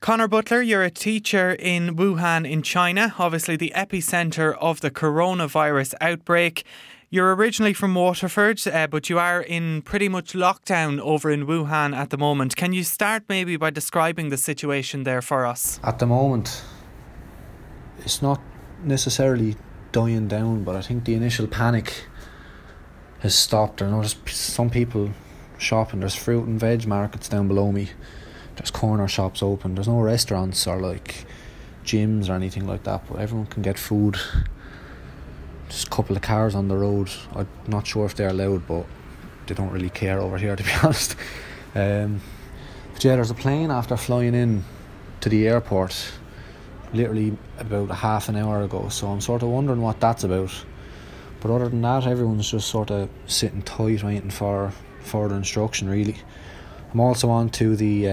Connor Butler, you're a teacher in Wuhan in China, obviously the epicentre of the coronavirus outbreak. You're originally from Waterford, but you are in pretty much lockdown over in Wuhan at the moment. Can you start maybe by describing the situation there for us? At the moment, it's not necessarily dying down, but I think the initial panic has stopped. I noticed some people shopping. There's fruit and veg markets down below me. There's corner shops open. There's no restaurants or like gyms or anything like that, but everyone can get food. Just a couple of cars on the road. I'm not sure if they're allowed, but they don't really care over here, to be honest. But yeah, there's a plane after flying in to the airport literally about a half an hour ago, so I'm sort of wondering what that's about. But other than that, everyone's just sort of sitting tight, waiting for further instruction, really. I'm also on to the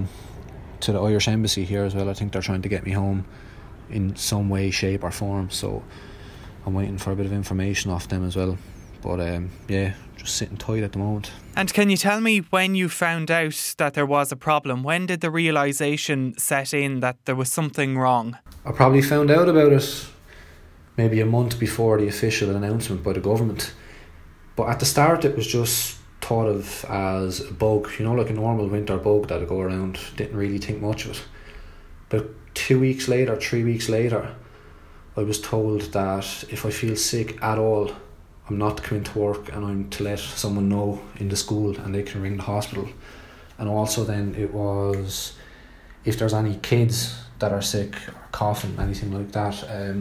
Irish Embassy here as well. I think they're trying to get me home in some way, shape or form, so I'm waiting for a bit of information off them as well. But yeah, just sitting tight at the moment. And can you tell me when you found out that there was a problem? When did the realisation set in that there was something wrong? I probably found out about it maybe a month before the official announcement by the government. But at the start it was just thought of as a bug, like a normal winter bug that'd go around. Didn't really think much of it. But 3 weeks later, I was told that if I feel sick at all, I'm not to come into work and I'm to let someone know in the school and they can ring the hospital. And also then it was, if there's any kids that are sick or coughing, anything like that,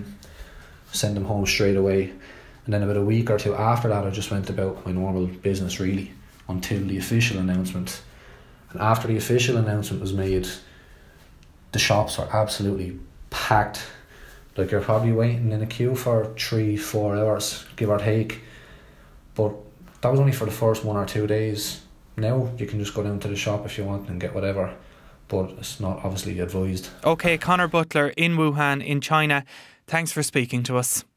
send them home straight away. And then about a week or two after that, I just went about my normal business, really, until the official announcement. And after the official announcement was made, the shops were absolutely packed. Like, you're probably waiting in a queue for 3-4 hours, give or take. But that was only for the first 1 or 2 days. Now you can just go down to the shop if you want and get whatever, but it's not obviously advised. OK, Connor Butler in Wuhan in China, thanks for speaking to us.